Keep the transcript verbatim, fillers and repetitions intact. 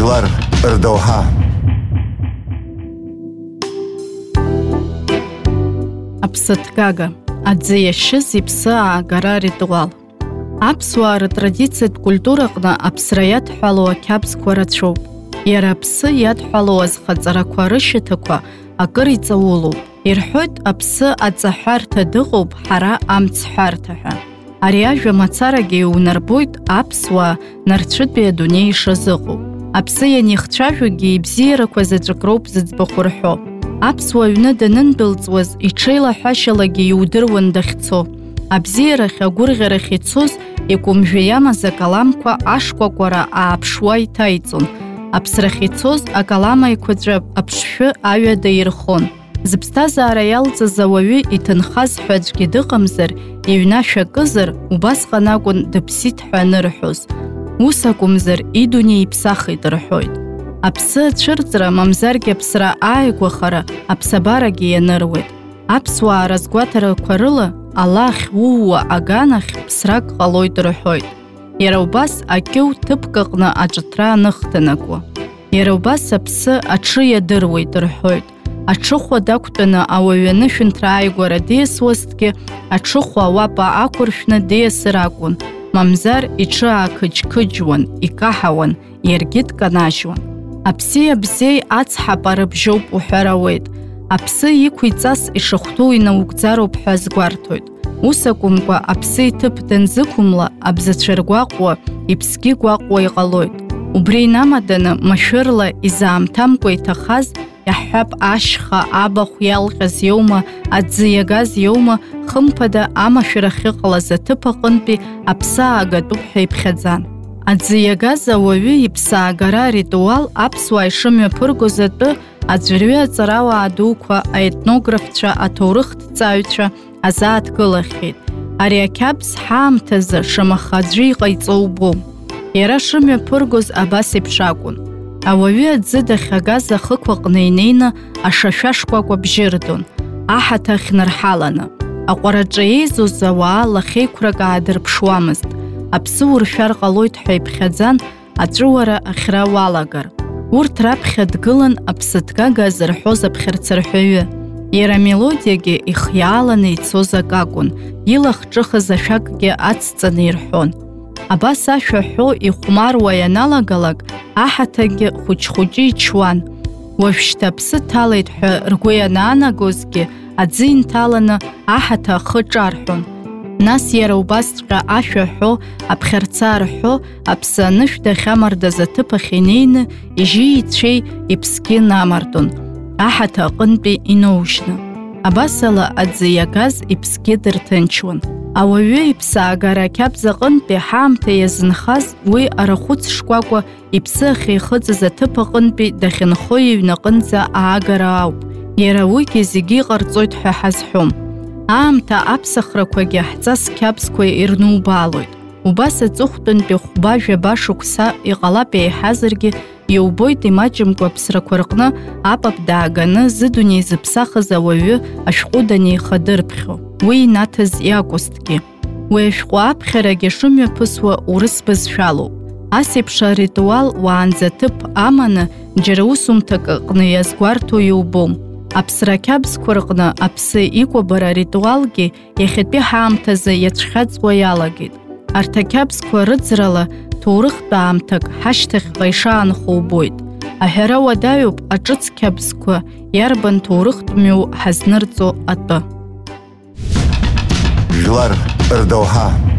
Жлар ырдауха. Аԥсыҭгага, аӡы иашьыз иԥсы аагара ритуал. Аԥсуаа ртрадициатә культураҟны аԥсра иадҳәалоу ақьабзқәа рацәоуп. Иара аԥсы иадҳәалоу азхаҵарақәа рышьаҭақәа акыр иҵаулоуп. Ирҳәоит аԥсы аҵаҳәарҭа дыҟоуп, ҳара амцҳәарҭа ҳәа. Ари ажәа мацарагьы иунарбоит аԥсуаа нарцәытәи адунеи ишазыҟоу. Аԥсы ианихцәажәогьы ибзиарақәа заҵәык роуп зыӡбахә рҳәо. Аԥсуа аҩны данындәылҵуаз иҽеилаҳәашьалагьы иудыруан дахьцо. Абзиарахь, агәырӷьарахь ицоз икәымжәы иамаз акаламқәа ашкәакәара ааԥшуа иҭаиҵон. Аԥсрахь ицоз акалам аиқәаҵәа аԥшшәы аҩада ирхон. Зыԥсҭазаара иалҵыз ауаҩы иҭынхаз ҳәа аӡәгьы дыҟамзар, иҩнашә акызар, убасҟан акәын дыԥсит ҳәа анырҳәоз. Ус акәымзар, идунеи иԥсахит рҳәоит. Аԥсы ацәырҵра, мамзаргьы аԥсра ааигәахара аԥсабарагьы ианыруеит. Аԥсуаа разгәаҭарақәа рыла, ала ахьууа аганахь ԥсрак ҟалоит рҳәоит. Иара убас акьыу ҭыԥк аҟны аҿыҭра аныхҭанакуа. Иара убас аԥсы аҽы иадыруеит рҳәоит. Аҽыхәа дақәтәаны ауаҩы анышәынҭра ааигәара диасуазҭгьы, аҽыхәа ауапа ақәыршәны диасыр акәын. Мамзар иҽы аақыџьқыџьуан, икаҳауан, иаргьы дканажьуан. Аԥси абзеи ацҳапа рыбжьоуп уҳәар ауеит. Аԥсы иқәиҵас ишахәҭоу инаугӡароуп ҳәа азгәарҭоит. Ус акәымкәа аԥсы иҭыԥ данзықәымла, абзацәа ргәаҟуа, иԥсгьы гәаҟуа иҟалоит. Убри инамаданы машәырла изаамҭамкәа иҭахаз, иаҳҳәап ашьха, абахә иалҟьаз иоума, аӡы иагаз иоума, хымԥада амашәыр ахьыҟалаз аҭыԥ аҟынтәи аԥсы аагатәуп ҳәа иԥхьаӡан. Аӡы иагаз ауаҩы иԥсы аагара аритуал аԥсуаа ишымҩаԥыргоз атәы аӡәырҩы аҵарауаа дуқәа, аетнографцәа, аҭоурыхҭҵааҩцәа азааҭгылахьеит. Ари ақьабз ҳаамҭазы шамаха аӡәы иҟаиҵо убом. Иара шымҩаԥыргоз абас еиԥш акәын. Ауаҩы аӡы дахьагаз ахықәаҟны инеины ашашәа шкәакәа бжьырдон, аҳаҭа ахьнырҳаланы. Аҟәараҿы еизоз ауаа лахьеиқәрак аадырԥшуамызт. Аԥсы уршәар ҟалоит ҳәа иԥхьаӡан, аҵәыуара ахьра уалагар. Урҭ раԥхьа дгылан аԥсыҭгага зырҳәоз аԥхьарцарҳәаҩы. Иара амелодиагьы ихиааланы ицоз ак акәын, илахҿыхыз ашәакгьы ацҵаны ирҳәон. Абас ашәа ҳәо ихәмаруа ианалагалак, аҳаҭагьы хәыҷ-хәыҷы ичуан. Уажәшьҭа аԥсы ҭалеит ҳәа ргәы ианаанагозгьы, аӡы инҭаланы аҳаҭа ахы ҿарҳәон. Нас иара убасҵәҟьа ашәа ҳәо, аԥхьарца рҳәо, аԥсы анышә дахьамардаз аҭыԥ ахь инеины, ижьи-ицәеи иԥсгьы намардон, аҳаҭа аҟынтәи иноужьны. Абасала аӡы иагаз иԥсгьы дырҭынчуан. Ауаҩы иԥсы аагара ақьабз аҟынтәи ҳаамҭа иазынхаз, уи арахәыц шкәакәа иԥсы ахьихыҵыз аҭыԥ аҟынтәи дахьынхо иҩнаҟынӡа аагара ауп. Иара уигьы зегьы иҟарҵоит ҳәа ҳазҳәом. Аамҭа аԥсахрақәагьы ҳҵас қьабзқәа ирнубаалоит. Убас аҵыхәтәантәи хәба-жәаба шықәса иҟалап еиҳазаргьы, иубоит имаҷымкәа аԥсрақәа рҟны апап дааганы зыдунеи зыԥсахыз ауаҩы ашәҟәы данеихадырԥхьо, уи инаҭаз иакәызҭгьы. Уи ашәҟәы аԥхьарагьы шымҩаԥысуа урыс бызшәалоуп. Ас еиԥш аритуал уаанӡа ҭыԥ аманы џьара усумҭак аҟны иазгәарҭо иубом. Аԥсра қьабзқәа рҟны аԥсы икәабара аритуалгьы иахьатәи ҳаамҭазы иацәхьаҵуа иалагеит. Арҭ ақьабзқәа рыӡрала ҭоурыхтә аамҭак ҳашьҭахьҟа ишаанхо убоит. Аҳәара уадаҩуп аҿыц қьабзқәа иарбан ҭоурыхтә мҩоу ҳазнырҵо атәы. Жлар ырдауха.